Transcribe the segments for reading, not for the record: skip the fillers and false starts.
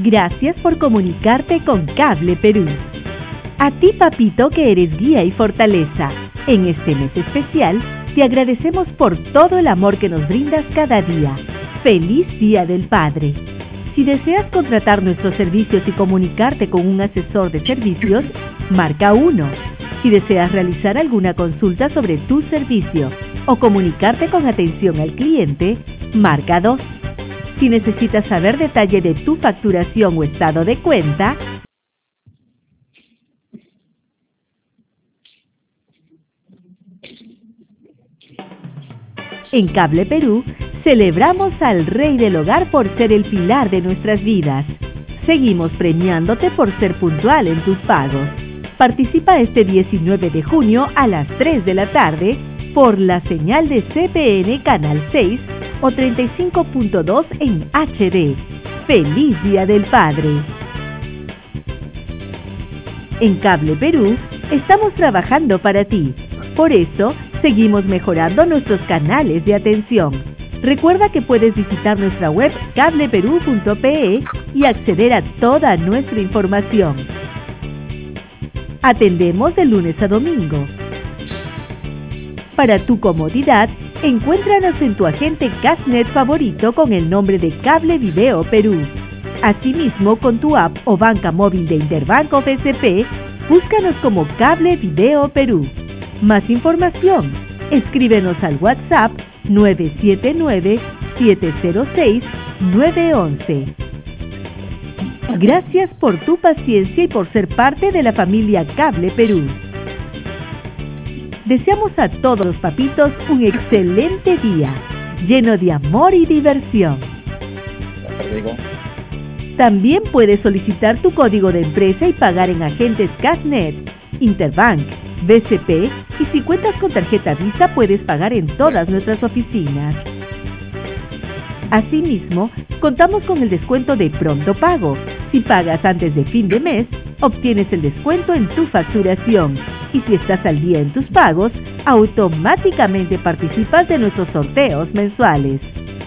Gracias por comunicarte con Cable Perú. A ti, papito, que eres guía y fortaleza, en este mes especial, te agradecemos por todo el amor que nos brindas cada día. ¡Feliz Día del Padre! Si deseas contratar nuestros servicios y comunicarte con un asesor de servicios, marca 1. Si deseas realizar alguna consulta sobre tu servicio o comunicarte con atención al cliente, marca 2. Si necesitas saber detalle de tu facturación o estado de cuenta, en Cable Perú, celebramos al Rey del Hogar por ser el pilar de nuestras vidas. Seguimos premiándote por ser puntual en tus pagos. Participa este 19 de junio a las 3 de la tarde por la señal de CPN Canal 6 o 35.2 en HD. ¡Feliz Día del Padre! En Cable Perú, estamos trabajando para ti. Por eso, seguimos mejorando nuestros canales de atención. Recuerda que puedes visitar nuestra web cableperú.pe y acceder a toda nuestra información. Atendemos de lunes a domingo. Para tu comodidad, encuéntranos en tu agente Cashnet favorito con el nombre de Cable Video Perú. Asimismo, con tu app o banca móvil de Interbank o BCP, búscanos como Cable Video Perú. Más información, escríbenos al WhatsApp 979-706-911. Gracias por tu paciencia y por ser parte de la familia Cable Perú. Deseamos a todos los papitos un excelente día, lleno de amor y diversión. También puedes solicitar tu código de empresa y pagar en agentes Cashnet, Interbank, BCP, y si cuentas con tarjeta Visa puedes pagar en todas nuestras oficinas. Asimismo, contamos con el descuento de pronto pago. Si pagas antes de fin de mes, obtienes el descuento en tu facturación. Y si estás al día en tus pagos, automáticamente participas de nuestros sorteos mensuales.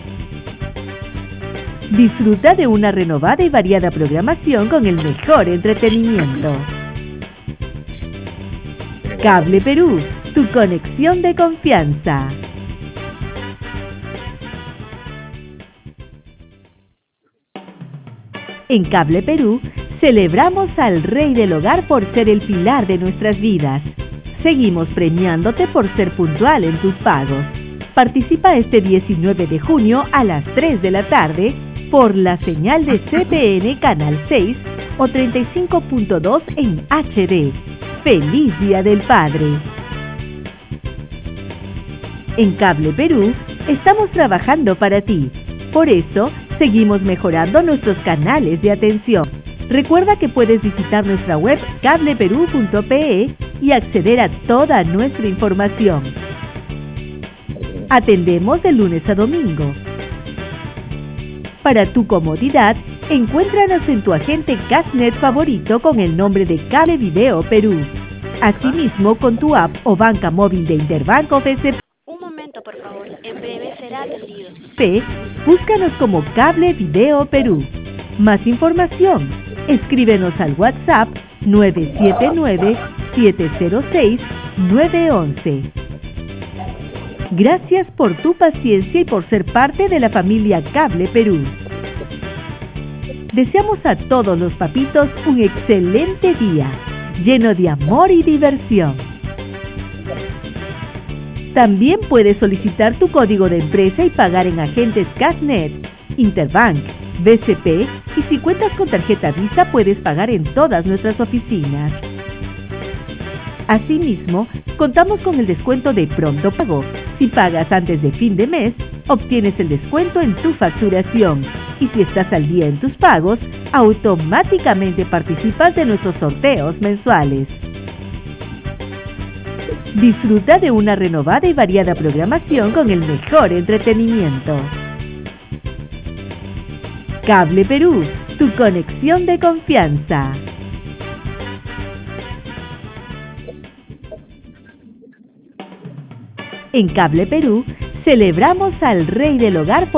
Disfruta de una renovada y variada programación con el mejor entretenimiento. Cable Perú, tu conexión de confianza. En Cable Perú, celebramos al Rey del Hogar por ser el pilar de nuestras vidas. Seguimos premiándote por ser puntual en tus pagos. Participa este 19 de junio a las 3 de la tarde por la señal de CPN Canal 6 o 35.2 en HD. ¡Feliz Día del Padre! En Cable Perú, estamos trabajando para ti. Por eso, seguimos mejorando nuestros canales de atención. Recuerda que puedes visitar nuestra web cableperú.pe y acceder a toda nuestra información. Atendemos de lunes a domingo. Para tu comodidad, encuéntranos en tu agente Cashnet favorito con el nombre de Cable Video Perú. Asimismo, con tu app o banca móvil de Interbank o BCP. Un momento, por favor. En breve será atendido. Búscanos como Cable Video Perú. Más información, escríbenos al WhatsApp 979-706-911. Gracias por tu paciencia y por ser parte de la familia Cable Perú. Deseamos a todos los papitos un excelente día, lleno de amor y diversión. También puedes solicitar tu código de empresa y pagar en agentes Cashnet, Interbank, BCP, y si cuentas con tarjeta Visa puedes pagar en todas nuestras oficinas. Asimismo, contamos con el descuento de pronto pago. Si pagas antes de fin de mes, obtienes el descuento en tu facturación. Y si estás al día en tus pagos, automáticamente participas de nuestros sorteos mensuales. Disfruta de una renovada y variada programación con el mejor entretenimiento. Cable Perú, tu conexión de confianza. En Cable Perú, celebramos al Rey del Hogar por